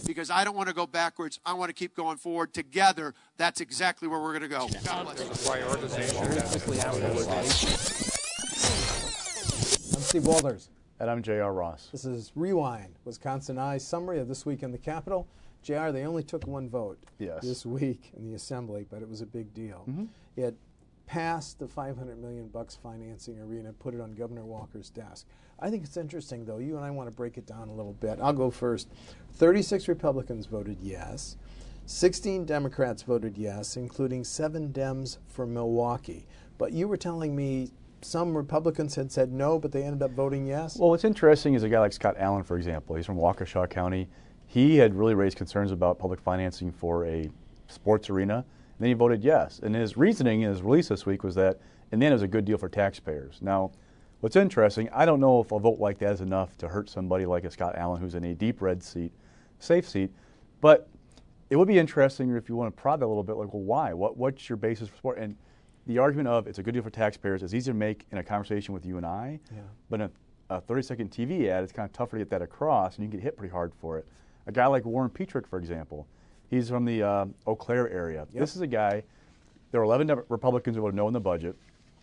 because I don't want to go backwards. I want to keep going forward. Together, that's exactly where we're going to go. God bless. I'm Steve Walters. And I'm J.R. Ross. This is Rewind, Wisconsin Eye's summary of this week in the Capitol. JR, they only took one vote this week in the Assembly, but it was a big deal. It passed the $500 million financing arena, put it on Governor Walker's desk. I think it's interesting, though. You and I want to break it down a little bit. I'll go first. 36 Republicans voted yes. 16 Democrats voted yes, including 7 Dems for Milwaukee. But you were telling me some Republicans had said no, but they ended up voting yes? Well, what's interesting is a guy like Scott Allen, for example. He's from Waukesha County. He had really raised concerns about public financing for a sports arena, and then he voted yes. And his reasoning in his release this week was that, in the end, it was a good deal for taxpayers. Now, what's interesting, I don't know if a vote like that is enough to hurt somebody like a Scott Allen who's in a deep red seat, safe seat, but it would be interesting if you want to prod that a little bit, like, well, why? What's your basis for support? And the argument of it's a good deal for taxpayers is easy to make in a conversation with you and I, but in a 30-second TV ad, it's kind of tougher to get that across, and you can get hit pretty hard for it. A guy like Warren Petrick, for example, he's from the Eau Claire area. This is a guy, there were 11 Republicans who voted no on the budget,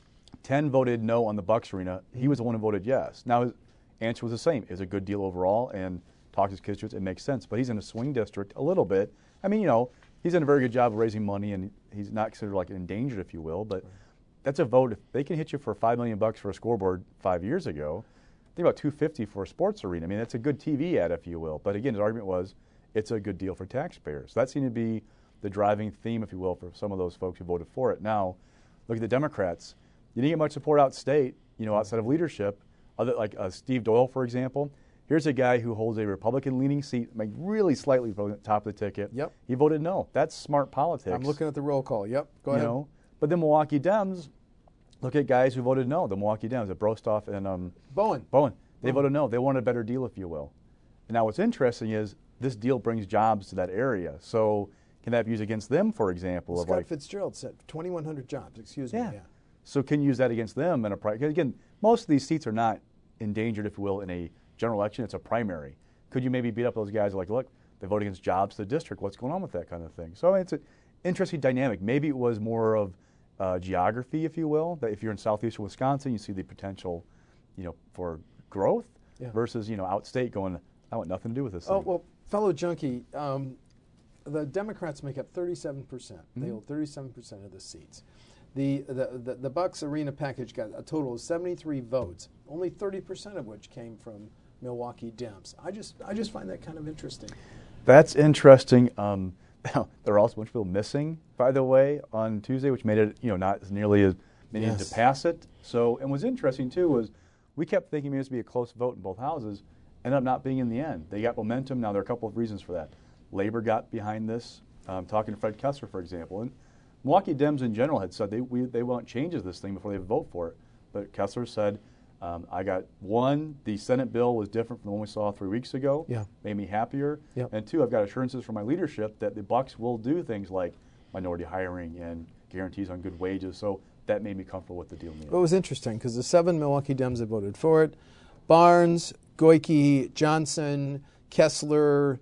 10 voted no on the Bucks arena. He was the one who voted yes. Now his answer was the same. It's a good deal overall, and talk to his constituents, it makes sense. But he's in a swing district a little bit. I mean, you know, he's done a very good job of raising money, and he's not considered like endangered, if you will. But that's a vote. If they can hit you for $5 million for a scoreboard 5 years ago, think about $250 for a sports arena. I mean, that's a good TV ad, if you will. But again, his argument was it's a good deal for taxpayers. That seemed to be the driving theme, if you will, for some of those folks who voted for it. Now, look at the Democrats. You didn't get much support outstate, you know, outside of leadership. Other like Steve Doyle, for example. Here's a guy who holds a Republican-leaning seat, like really slightly at the top of the ticket. He voted no. That's smart politics. I'm looking at the roll call. Go ahead. Know? But the Milwaukee Dems, look at guys who voted no. The Milwaukee Dems, Brostoff and Bowen. They voted no. They wanted a better deal, if you will. And now what's interesting is this deal brings jobs to that area. So can that be used against them, for example? Well, Scott Fitzgerald said 2,100 jobs, excuse me. So can you use that against them in a primary? Again, most of these seats are not endangered, if you will, in a general election. It's a primary. Could you maybe beat up those guys like, look, they vote against jobs to the district. What's going on with that kind of thing? So I mean, it's an interesting dynamic. Maybe it was more of geography, if you will, that if you're in southeastern Wisconsin, you see the potential, you know, for growth versus, you know, outstate going, I want nothing to do with this thing. Well, fellow junkie, the Democrats make up 37%. They hold 37% of the seats. The Bucks Arena package got a total of 73 votes, only 30% of which came from Milwaukee Dems. I just find that kind of interesting. That's interesting. There are also a bunch of people missing, by the way, on Tuesday, which made it, you know, not as nearly as many to pass it. So, and what's interesting too was we kept thinking maybe it was going to be a close vote in both houses. Ended up not being in the end. They got momentum. Now there are a couple of reasons for that. Labor got behind this. Talking to Fred Kessler, for example, and Milwaukee Dems in general had said they want changes to this thing before they vote for it. But Kessler said, I got one, the Senate bill was different from the one we saw 3 weeks ago. Made me happier. And two, I've got assurances from my leadership that the Bucks will do things like minority hiring and guarantees on good wages. So that made me comfortable with the deal. Well, it was interesting because the 7 Milwaukee Dems that voted for it, Barnes, Goyke, Johnson, Kessler,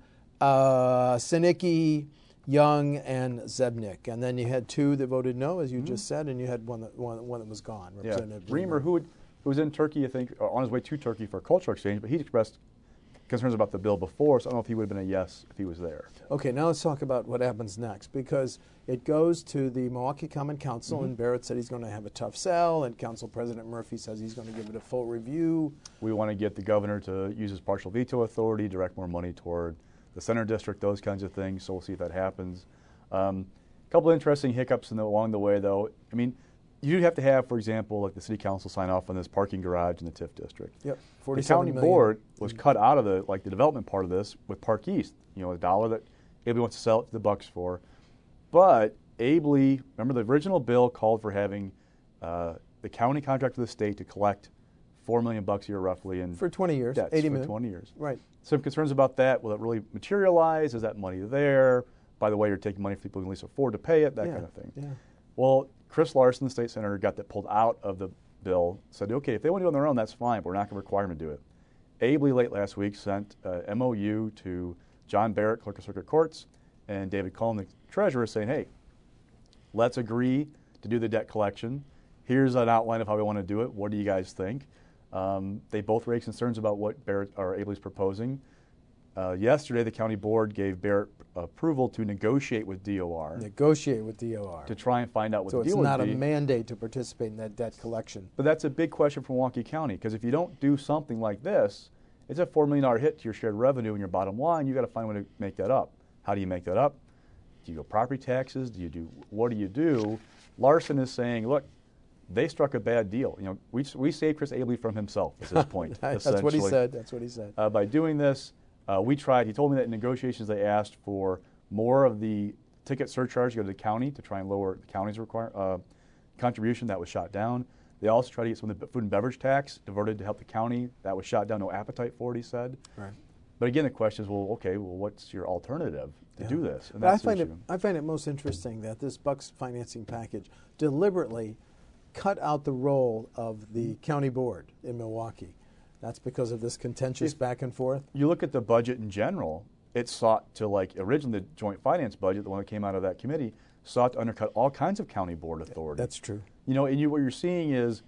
Sinicki, Young, and Zebnik. And then you had 2 that voted no, as you just said, and you had one that was gone. Representative Reamer, who was in Turkey, I think, on his way to Turkey for a cultural exchange, but he expressed concerns about the bill before, so I don't know if he would have been a yes if he was there. Okay, now let's talk about what happens next, because it goes to the Milwaukee Common Council, and Barrett said he's going to have a tough sell, and Council President Murphy says he's going to give it a full review. We want to get the governor to use his partial veto authority, direct more money toward the center district, those kinds of things, so we'll see if that happens. A couple of interesting hiccups along the way, though. I mean, you have to have, for example, like the city council sign off on this parking garage in the TIF district. The county board was cut out of the development part of this with Park East. You know, $1 that Abley wants to sell it to the Bucks for. But Abley, remember the original bill called for having the county contract with the state to collect $4 million a year roughly in for 20 years, debts 80 for million. 20 years. Right. Some concerns about that. Will it really materialize? Is that money there? By the way, you're taking money from people who can at least afford to pay it, that kind of thing. Well, Chris Larson, the state senator, got that pulled out of the bill, said, okay, if they want to do it on their own, that's fine, but we're not going to require them to do it. Abley late last week sent a MOU to John Barrett, Clerk of Circuit Courts, and David Cullen, the treasurer, saying, hey, let's agree to do the debt collection. Here's an outline of how we want to do it. What do you guys think? They both raised concerns about what Barrett or Abley's proposing. Yesterday, the county board gave Barrett approval to negotiate with DOR. Negotiate with DOR. To try and find out what the deal would be. So it's not a mandate to participate in that debt collection. But that's a big question for Milwaukee County, because if you don't do something like this, it's a $4 million hit to your shared revenue and your bottom line. You've got to find a way to make that up. How do you make that up? Do you go property taxes? What do you do? Larson is saying, look, they struck a bad deal. You know, we saved Chris Abley from himself at this point. That's what he said. That's what he said. By doing this, we tried. He told me that in negotiations they asked for more of the ticket surcharge to go to the county to try and lower the county's contribution. That was shot down. They also tried to get some of the food and beverage tax diverted to help the county. That was shot down. No appetite for it, he said. Right. But again, the question is, well, okay, well, what's your alternative to do this? And I find it most interesting that this Bucks financing package deliberately cut out the role of the county board in Milwaukee. That's because of this contentious back and forth. You look at the budget in general, it sought to, like originally the joint finance budget, the one that came out of that committee, sought to undercut all kinds of county board authority. That's true. You know, and what you're seeing is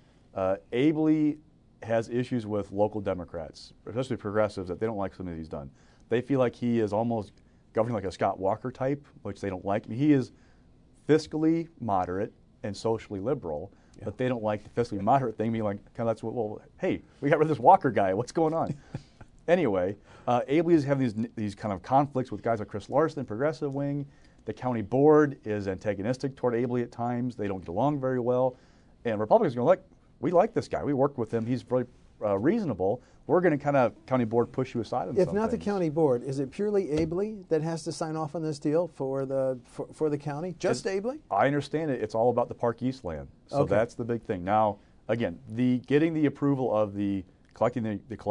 Abley has issues with local Democrats, especially progressives, that they don't like something that he's done. They feel like he is almost governing like a Scott Walker type, which they don't like. I mean, he is fiscally moderate and socially liberal, but they don't like the fiscally moderate thing, being like, kind of that's what, well, hey, we got rid of this Walker guy. What's going on? Anyway, Abley is having these kind of conflicts with guys like Chris Larson, progressive wing. The county board is antagonistic toward Abley at times. They don't get along very well. And Republicans are going, look, we like this guy. We worked with him. He's very reasonable. We're going to kind of, county board, push you aside on some If not the county board, is it purely Abley that has to sign off on this deal for the county? Just Abley? I understand it. It's all about the Park East land. So that's the big thing. Now, again, getting the approval of collecting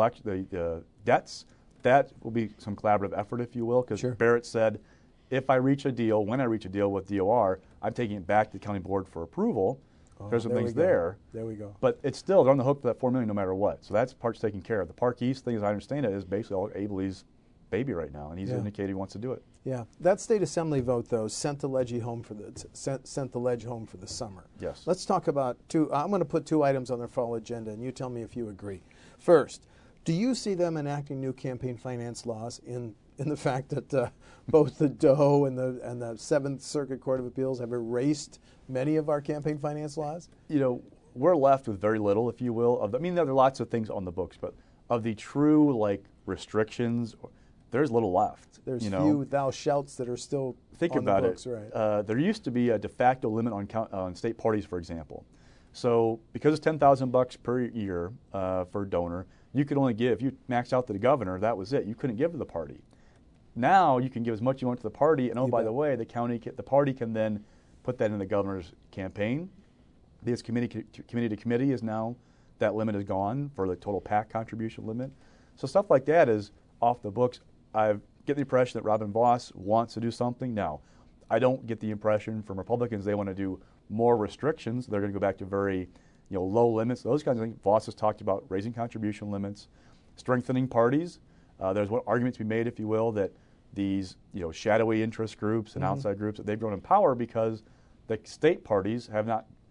the debts, that will be some collaborative effort, if you will, because Barrett said, if I reach a deal, when I reach a deal with DOR, I'm taking it back to the county board for approval. There's some things there. There we go. But it's still, they're on the hook for that $4 million no matter what. So that's part's taken care of. The Park East thing, as I understand it, is basically all Abley's baby right now, and he's indicated he wants to do it. Yeah. That state assembly vote, though, sent the ledge home for the summer. Yes. Let's talk about I'm going to put two items on their fall agenda, and you tell me if you agree. First, do you see them enacting new campaign finance laws in the fact that both the Doe and the Seventh Circuit Court of Appeals have erased many of our campaign finance laws? You know, we're left with very little, if you will. I mean, there are lots of things on the books, but of the true restrictions, there's little left. There's few thou shalts that are still on the books, right? There used to be a de facto limit on state parties, for example. So because it's $10,000 per year for a donor, you could only give, if you maxed out to the governor, that was it. You couldn't give to the party. Now you can give as much as you want to the party, and by the way, the party can then put that in the governor's campaign. This committee to committee is now, that limit is gone for the total PAC contribution limit. So stuff like that is off the books. I get the impression that Robin Vos wants to do something. Now, I don't get the impression from Republicans they want to do more restrictions. They're going to go back to very low limits, those kinds of things. Vos has talked about raising contribution limits, strengthening parties. There's one argument to be made, if you will, that these shadowy interest groups and outside groups, that they've grown in power because the state parties have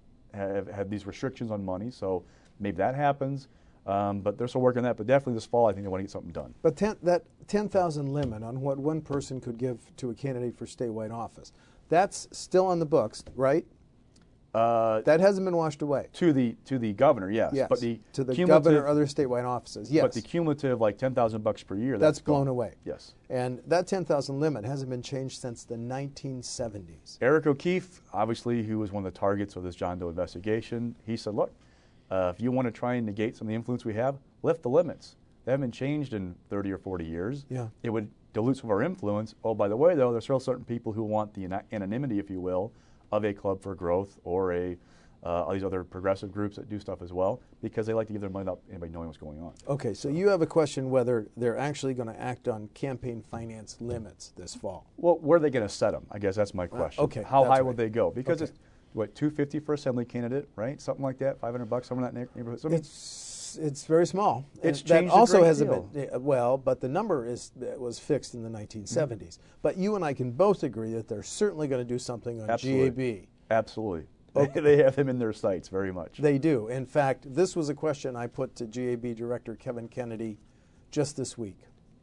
had these restrictions on money. So maybe that happens. But they're still working on that. But definitely this fall, I think they want to get something done. But that 10,000 limit on what one person could give to a candidate for statewide office, that's still on the books, right? That hasn't been washed away. To the governor, yes. Yes. But to the governor, other statewide offices, yes. But the cumulative, $10,000 per year, that's blown away. Yes. And that 10,000 limit hasn't been changed since the 1970s. Eric O'Keefe, obviously, who was one of the targets of this John Doe investigation, he said, look, if you want to try and negate some of the influence we have, lift the limits. They haven't been changed in 30 or 40 years. Yeah. It would dilute some of our influence. Oh, by the way, though, there's still certain people who want the anonymity, if you will, of a Club for Growth or all these other progressive groups that do stuff as well, because they like to give their money without anybody knowing what's going on. Okay, so you have a question whether they're actually going to act on campaign finance limits this fall. Well, where are they going to set them? I guess that's my question. Okay, how high will they go? Because it's $250 for assembly candidate, right? Something like that, $500, somewhere in that neighborhood. So it's It's very small. It's that changed also a great has deal. but the number was fixed in the 1970s. But you and I can both agree that they're certainly going to do something on GAB. Absolutely. They have him in their sights very much. They do. In fact, this was a question I put to GAB Director Kevin Kennedy just this week.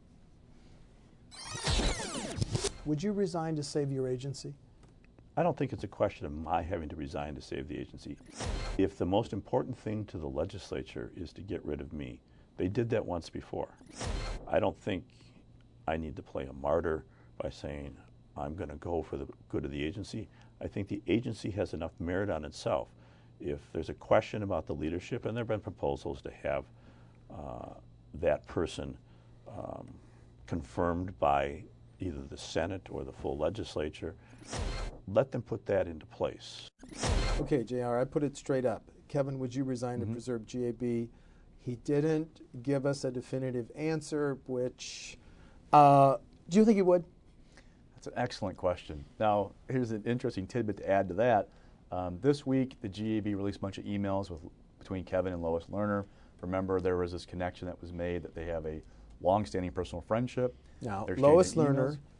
Would you resign to save your agency? I don't think it's a question of my having to resign to save the agency. If the most important thing to the legislature is to get rid of me, they did that once before. I don't think I need to play a martyr by saying I'm going to go for the good of the agency. I think the agency has enough merit on itself. If there's a question about the leadership, and there have been proposals to have that person confirmed by either the Senate or the full legislature, let them put that into place. Okay, JR, I put it straight up. Kevin, would you resign to preserve GAB? He didn't give us a definitive answer, which, do you think he would? That's an excellent question. Now, here's an interesting tidbit to add to that. This week, the GAB released a bunch of emails between Kevin and Lois Lerner. Remember, there was this connection that was made that they have a long-standing personal friendship. Now, They're Lois exchanging Lerner emails.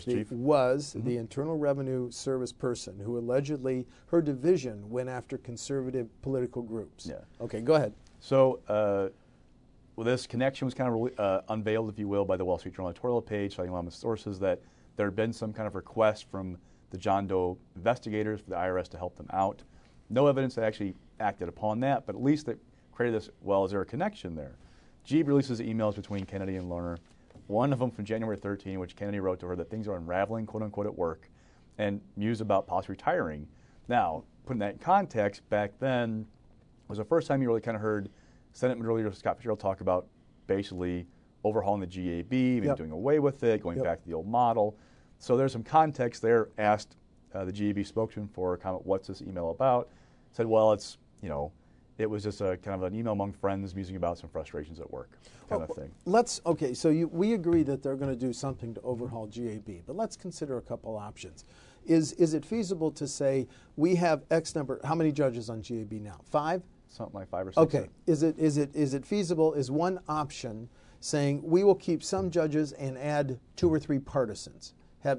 was the Internal Revenue Service person who allegedly, her division went after conservative political groups. Yeah. Okay, go ahead. So well, this connection was kind of unveiled, if you will, by the Wall Street Journal editorial page, citing anonymous sources that there had been some kind of request from the John Doe investigators for the IRS to help them out. No evidence that actually acted upon that, but at least they created this, well, is there a connection there? GAB releases emails between Kennedy and Lerner. One of them from January 13, in which Kennedy wrote to her that things are unraveling, quote unquote, at work, and mused about possibly retiring. Now, putting that in context, back then was the first time you really kind of heard Senate Majority Leader Scott Fitzgerald talk about basically overhauling the GAB, maybe doing away with it, going back to the old model. So there's some context there. Asked the GAB spokesman for a comment, what's this email about? Said, well, it's, you know, it was just a kind of an email among friends musing about some frustrations at work kind of thing. Okay, so we agree that they're going to do something to overhaul GAB, but let's consider a couple options. Is it feasible to say we have X number, how many judges on GAB now? 5? Something like 5 or 6. Okay, is it feasible, is one option saying we will keep some judges and add 2 or 3 partisans?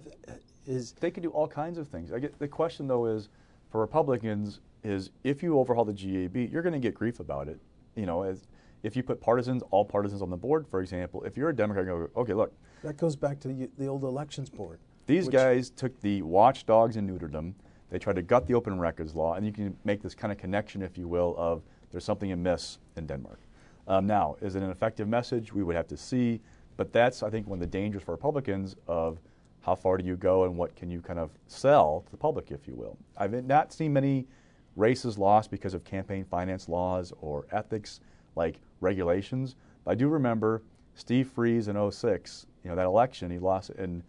They could do all kinds of things. The question, though, is for Republicans is if you overhaul the GAB, you're going to get grief about it. You know, if you put all partisans on the board, for example, if you're a Democrat, go, okay, look. That goes back to the old elections board. These guys took the watchdogs and neutered them. They tried to gut the open records law, and you can make this kind of connection, if you will, of there's something amiss in Denmark. Now, is it an effective message? We would have to see. But that's, I think, one of the dangers for Republicans of how far do you go and what can you kind of sell to the public, if you will. I've not seen many races lost because of campaign finance laws or ethics like regulations. But I do remember Steve Freeze in 06, you know, that election, he lost in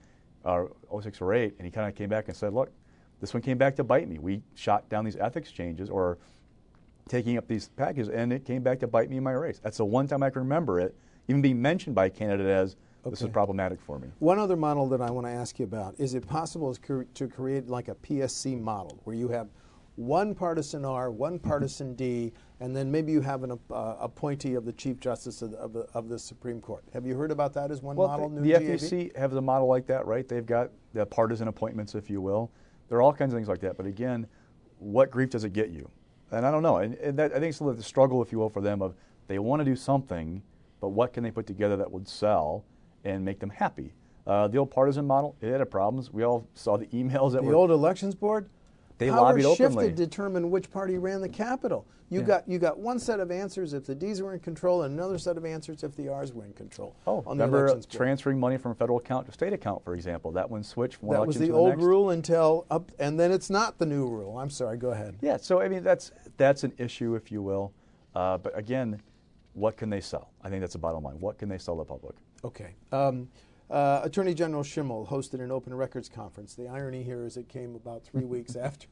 06 or 08, and he kind of came back and said, look, this one came back to bite me. We shot down these ethics changes or taking up these packages, and it came back to bite me in my race. That's the one time I can remember it even being mentioned by a candidate as this is problematic for me. One other model that I want to ask you about, is it possible to create like a PSC model where you have one partisan R, one partisan D, and then maybe you have an appointee of the Chief Justice of the Supreme Court? Have you heard about that as one model? The FEC has a model like that, right? They've got the partisan appointments, if you will. There are all kinds of things like that. But again, what grief does it get you? And I don't know. And that, I think it's the struggle, if you will, for them of they want to do something, but what can they put together that would sell and make them happy? The old partisan model, it had problems. We all saw the emails that the old elections board. They lobbied openly. Power shifted to determine which party ran the Capitol. You got one set of answers if the D's were in control, and another set of answers if the R's were in control. Oh, remember transferring money from a federal account to a state account, for example? That one switched from one election to the next. That was the old rule until up, and then it's not the new rule. I'm sorry. Go ahead. Yeah. So I mean, that's an issue, if you will. But again, what can they sell? I think that's the bottom line. What can they sell the public? Okay. Attorney General Schimmel hosted an open records conference. The irony here is it came about 3 weeks after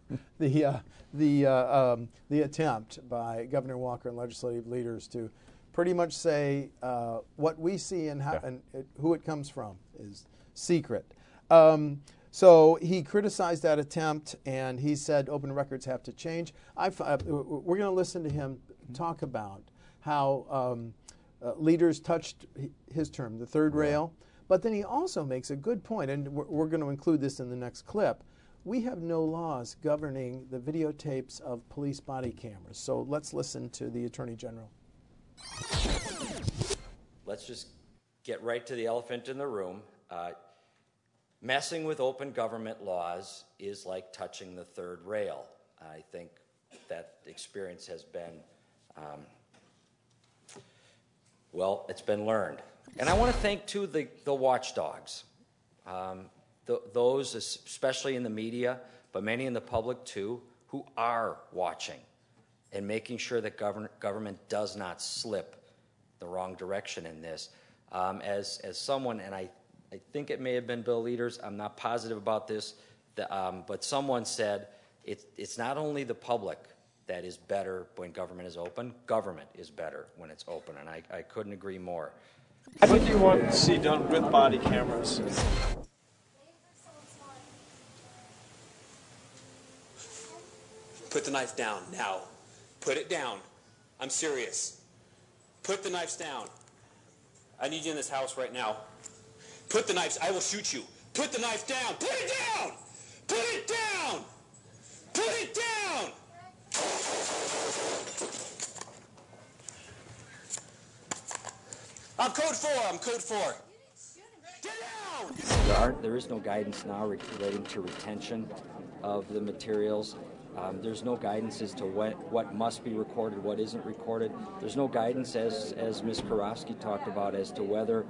the attempt by Governor Walker and legislative leaders to pretty much say what we see and how and who it comes from is secret. So he criticized that attempt, and he said open records have to change. We're going to listen to him talk about how leaders touched his term, the third rail. But then he also makes a good point, and we're going to include this in the next clip. We have no laws governing the videotapes of police body cameras. So let's listen to the Attorney General. Let's just get right to the elephant in the room. Messing with open government laws is like touching the third rail. I think that experience has been, well, it's been learned. And I want to thank, too, the watchdogs. Those, especially in the media, but many in the public, too, who are watching and making sure that government does not slip the wrong direction in this. As someone, and I think it may have been Bill Leaders, I'm not positive about this, but someone said it's not only the public that is better when government is open, government is better when it's open, and I couldn't agree more. What do you want to see done with body cameras? Put the knife down now. Put it down. I'm serious. Put the knives down. I need you in this house right now. Put the knives. I will shoot you. Put the knife down. Put it down. Put it down. Put it down. I'm code 4. I'm code 4. Get down. There is no guidance now relating to retention of the materials. There's no guidance as to what must be recorded, what isn't recorded. There's no guidance, as Ms. Karofsky talked about, as to whether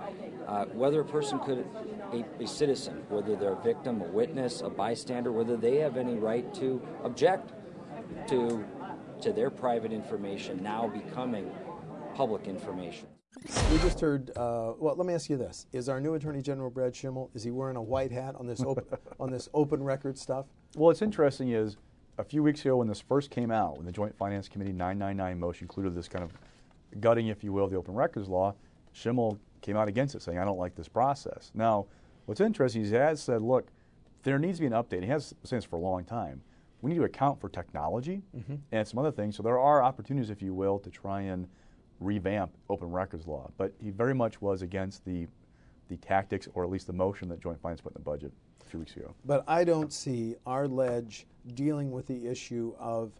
a person could, a citizen, whether they're a victim, a witness, a bystander, whether they have any right to object to their private information now becoming public information. We just heard, well, let me ask you this. Is our new Attorney General Brad Schimel, is he wearing a white hat on this open record stuff? Well, what's interesting is a few weeks ago when this first came out, when the Joint Finance Committee 999 motion included this kind of gutting, if you will, of the open records law, Schimel came out against it, saying, I don't like this process. Now, what's interesting is he has said, look, there needs to be an update. He has said this for a long time. We need to account for technology and some other things. So there are opportunities, if you will, to try and revamp open records law. But he very much was against the tactics, or at least the motion that Joint Finance put in the budget a few weeks ago. But I don't see our ledge dealing with the issue of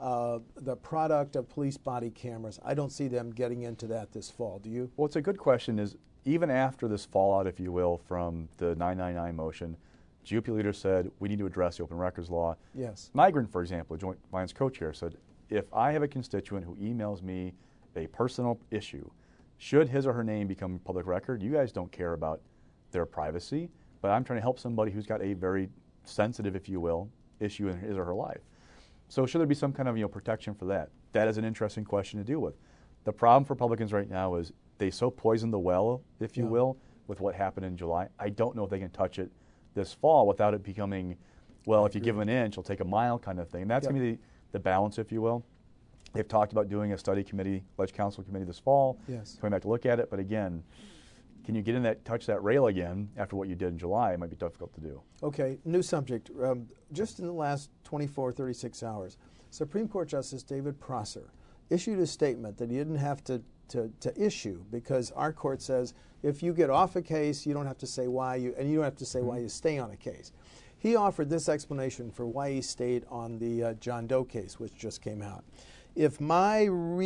the product of police body cameras. I don't see them getting into that this fall. Do you? Well, it's a good question. Is even after this fallout, if you will, from the 999 motion, GOP leaders said we need to address the open records law. Yes. Nygren, for example, a Joint Finance co-chair, said if I have a constituent who emails me a personal issue, should his or her name become public record, you guys don't care about their privacy, but I'm trying to help somebody who's got a very sensitive, if you will, issue in his or her life. So should there be some kind of protection for that? That is an interesting question to deal with. The problem for Republicans right now is they so poisoned the well, if you will, with what happened in July. I don't know if they can touch it this fall without it becoming, well, if you give them an inch, you'll take a mile kind of thing. And that's going to be the balance, if you will. They've talked about doing a study committee, Ledge Council committee this fall, coming back to look at it. But again, can you get in that, touch that rail again after what you did in July? It might be difficult to do. Okay, new subject. Just in the last 24, 36 hours, Supreme Court Justice David Prosser issued a statement that he didn't have to issue because our court says if you get off a case, you don't have to say why and you don't have to say why you stay on a case. He offered this explanation for why he stayed on the John Doe case, which just came out. If my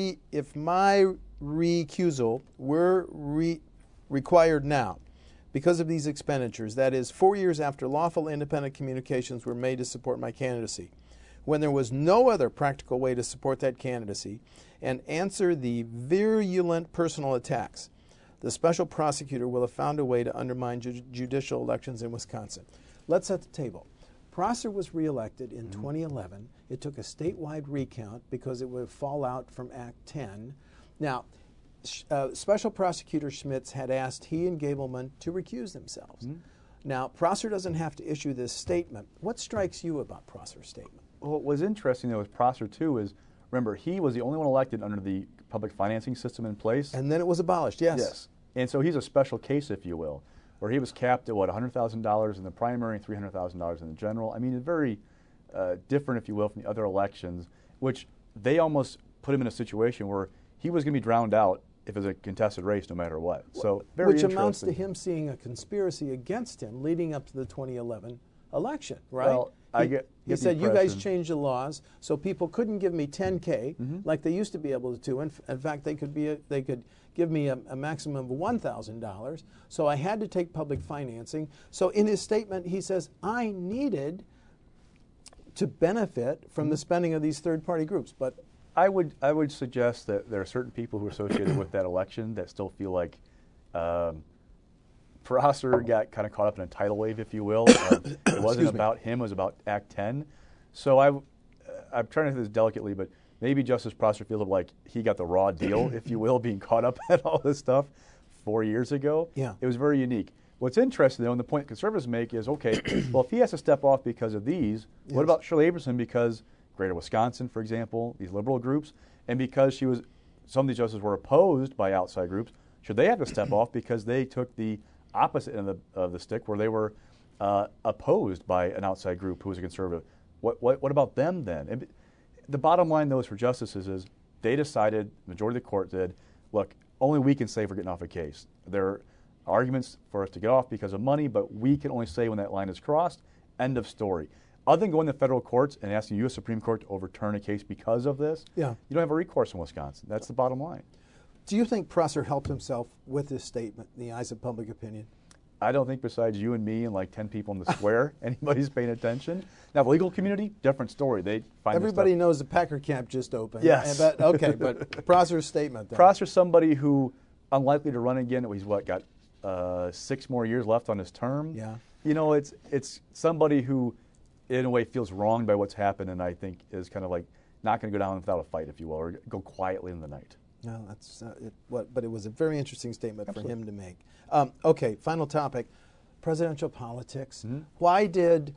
recusal were required now because of these expenditures, that is 4 years after lawful independent communications were made to support my candidacy, when there was no other practical way to support that candidacy and answer the virulent personal attacks, the special prosecutor will have found a way to undermine judicial elections in Wisconsin. Let's set the table. Prosser was reelected in 2011. It took a statewide recount because it would fall out from Act 10. Now, Special Prosecutor Schmitz had asked he and Gableman to recuse themselves. Now, Prosser doesn't have to issue this statement. What strikes you about Prosser's statement? Well, what was interesting, though, with Prosser, too, is, remember, he was the only one elected under the public financing system in place. And then it was abolished, yes. Yes. And so he's a special case, if you will, where he was capped at, what, $100,000 in the primary and $300,000 in the general. I mean, it's very different, if you will, from the other elections, which they almost put him in a situation where he was going to be drowned out if it was a contested race no matter what. So very Which amounts to interesting. him seeing a conspiracy against him leading up to the 2011 election, right? Well, he said, you guys changed the laws so people couldn't give me 10K like they used to be able to. In fact, they could give me a maximum of $1,000. So I had to take public financing. So in his statement, he says, I needed to benefit from the spending of these third-party groups. But I would suggest that there are certain people who are associated with that election that still feel like Prosser got kind of caught up in a tidal wave, if you will. It wasn't about him; it was about Act 10. So I'm trying to do this delicately, but maybe Justice Prosser feels like he got the raw deal, if you will, being caught up in all this stuff 4 years ago. Yeah, it was very unique. What's interesting, though, and the point conservatives make is, okay, well, if he has to step off because of these, what about Shirley Abrahamson because Greater Wisconsin, for example, these liberal groups, and because some of these justices were opposed by outside groups, should they have to step off because they took the opposite end of the stick where they were opposed by an outside group who was a conservative? What about them then? And the bottom line, though, is for justices is they decided, the majority of the court did, look, only we can say if we're getting off a case. There are arguments for us to get off because of money, but we can only say when that line is crossed. End of story. Other than going to federal courts and asking the U.S. Supreme Court to overturn a case because of this, you don't have a recourse in Wisconsin. That's the bottom line. Do you think Prosser helped himself with this statement in the eyes of public opinion? I don't think besides you and me and like 10 people in the square, anybody's paying attention. Now, the legal community, different story. They find everybody knows the Packer camp just opened. Yes. But Prosser's statement, then. Prosser's somebody who unlikely to run again. He's got 6 more years left on his term. Yeah. You know, it's somebody who, in a way, feels wronged by what's happened, and I think is kind of like not going to go down without a fight, if you will, or go quietly in the night. No, that's but it was a very interesting statement for him to make. Okay, final topic, presidential politics. Why did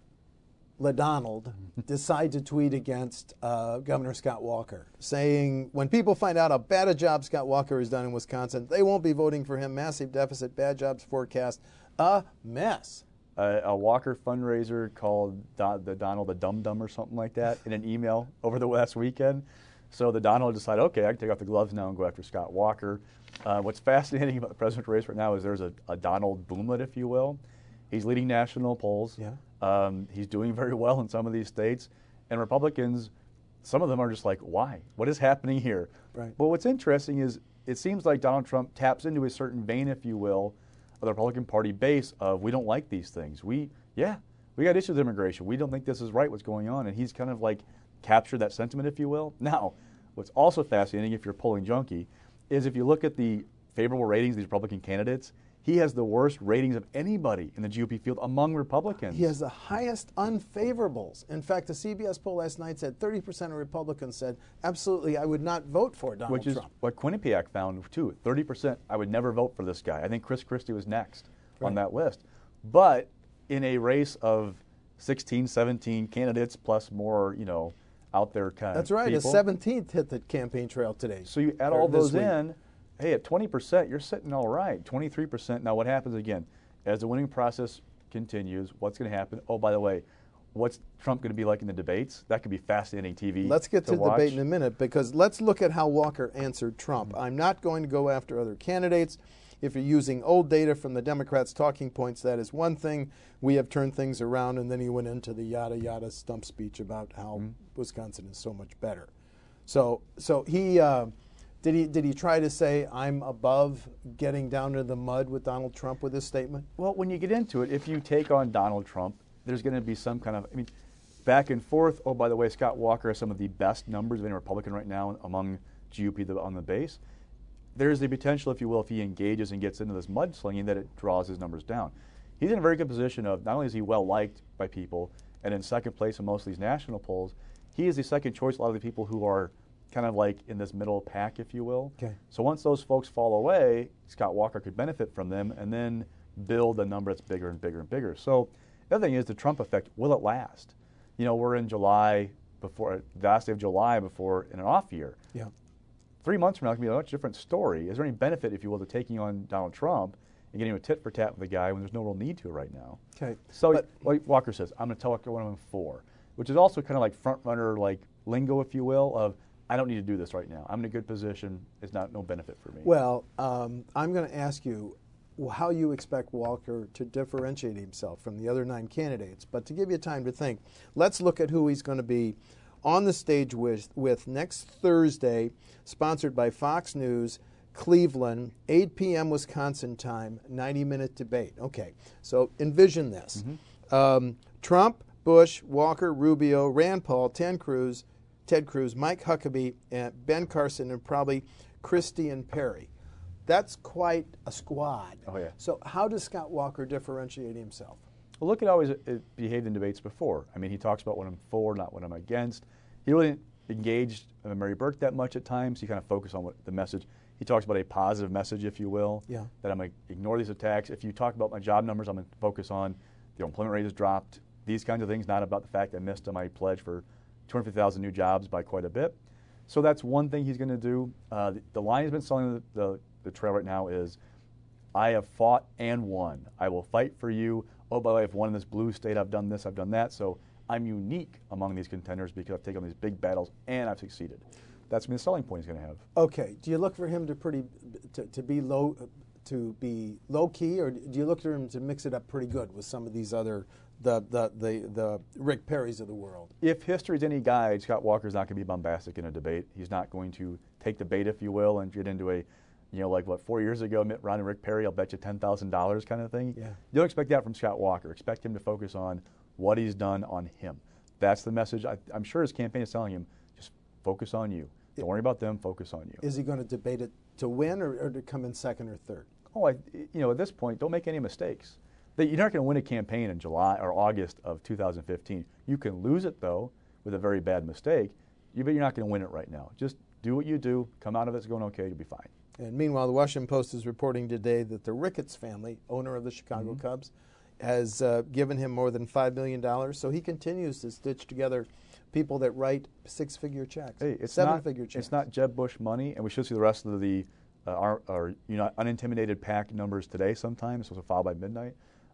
LaDonald decide to tweet against Governor Scott Walker, saying when people find out how bad a job Scott Walker has done in Wisconsin, they won't be voting for him, massive deficit, bad jobs forecast, a mess. A Walker fundraiser called the Donald the Dum Dum or something like that in an email over the last weekend. So the Donald decided, okay, I can take off the gloves now and go after Scott Walker. What's fascinating about the presidential race right now is there's a Donald boomlet, if you will. He's leading national polls. Yeah. He's doing very well in some of these states. And Republicans, some of them are just like, why? What is happening here? Right. But what's interesting is it seems like Donald Trump taps into a certain vein, if you will, of the Republican Party base of we don't like these things. We got issues with immigration. We don't think this is right, what's going on. And he's kind of like captured that sentiment, if you will. Now, what's also fascinating, if you're a polling junkie, is if you look at the favorable ratings of these Republican candidates, he has the worst ratings of anybody in the GOP field among Republicans. He has the highest unfavorables. In fact, the CBS poll last night said 30% of Republicans said, absolutely, I would not vote for Donald Trump. Which is what Quinnipiac found, too. 30%, I would never vote for this guy. I think Chris Christie was next on that list. But in a race of 16, 17 candidates plus more, out there kind That's of right. people. A 17th hit the campaign trail today. So you add all those in, hey, at 20%, you're sitting all right. 23%. Now what happens again? As the winning process continues, what's going to happen? Oh, by the way, what's Trump going to be like in the debates? That could be fascinating TV. Let's get to the watch. debate in a minute, because let's look at how Walker answered Trump. I'm not going to go after other candidates. If you're using old data from the Democrats' talking points, that is one thing. We have turned things around, and then he went into the yada yada stump speech about how Wisconsin is so much better. So he did he try to say I'm above getting down to the mud with Donald Trump with this statement? Well, when you get into it, if you take on Donald Trump, there's going to be some kind of back and forth. Oh, by the way, Scott Walker has some of the best numbers of any Republican right now among GOP on the base. There's the potential, if you will, if he engages and gets into this mudslinging, that it draws his numbers down. He's in a very good position of not only is he well liked by people and in second place in most of these national polls, he is the second choice. A lot of the people who are kind of like in this middle pack, if you will. Okay. So once those folks fall away, Scott Walker could benefit from them and then build a number that's bigger and bigger and bigger. So the other thing is the Trump effect. Will it last? We're in July, before the last day of July before in an off year. Yeah. 3 months from now, it can be a much different story. Is there any benefit, if you will, to taking on Donald Trump and getting a tit for tat with the guy when there's no real need to right now? Okay. So like Walker says, I'm going to tell Walker what I'm for, which is also kind of like front runner like lingo, if you will, of I don't need to do this right now. I'm in a good position. It's no benefit for me. Well, I'm going to ask you how you expect Walker to differentiate himself from the other 9 candidates. But to give you time to think, let's look at who he's going to be on the stage with next Thursday, sponsored by Fox News, Cleveland, 8 p.m. Wisconsin time, 90-minute debate. Okay, so envision this. Trump, Bush, Walker, Rubio, Rand Paul, Ted Cruz, Mike Huckabee, and Ben Carson, and probably Christie and Perry. That's quite a squad. Oh, yeah. So how does Scott Walker differentiate himself? Well, look at how he's behaved in debates before. I mean, he talks about what I'm for, not what I'm against. He really engaged Mary Burke that much at times. He kind of focused on the message. He talks about a positive message, if you will, that I'm going to ignore these attacks. If you talk about my job numbers, I'm going to focus on the unemployment rate has dropped, these kinds of things, not about the fact I missed my pledge for 250,000 new jobs by quite a bit. So that's one thing he's going to do. The line he's been selling the trail right now is, I have fought and won. I will fight for you. Oh, by the way, I've won in this blue state. I've done this. I've done that. So I'm unique among these contenders because I've taken on these big battles and I've succeeded. That's the selling point he's going to have. Okay. Do you look for him to be low key, or do you look for him to mix it up pretty good with some of these other the Rick Perrys of the world? If history's any guide, Scott Walker's not going to be bombastic in a debate. He's not going to take the bait, if you will, and get into a, like 4 years ago, Mitt Romney and Rick Perry, I'll bet you $10,000 kind of thing. Yeah. You don't expect that from Scott Walker. Expect him to focus on what he's done on him. That's the message I'm sure his campaign is telling him. Just focus on you. Don't worry about them. Focus on you. Is he going to debate it to win or to come in second or third? Oh, at this point, don't make any mistakes. You're not going to win a campaign in July or August of 2015. You can lose it, though, with a very bad mistake, but you're not going to win it right now. Just do what you do. Come out of it. It's going okay. You'll be fine. And meanwhile, the Washington Post is reporting today that the Ricketts family, owner of the Chicago Cubs, has given him more than $5 million. So he continues to stitch together people that write 6-figure checks, hey, 7-figure checks. It's not Jeb Bush money, and we should see the rest of the our unintimidated PAC numbers today sometime. It's supposed to file by midnight.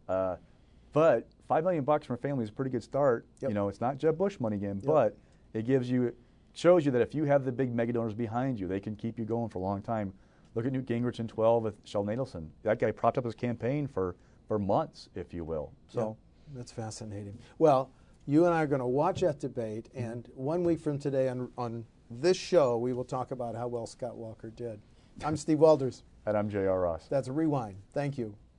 But $5 million from a family is a pretty good start. Yep. It's not Jeb Bush money again, but it shows you that if you have the big mega donors behind you, they can keep you going for a long time. Look at Newt Gingrich in 12 with Sheldon Adelson. That guy propped up his campaign for months, if you will. So that's fascinating. Well, you and I are going to watch that debate, and 1 week from today on this show, we will talk about how well Scott Walker did. I'm Steve Walders. And I'm J.R. Ross. That's Rewind. Thank you.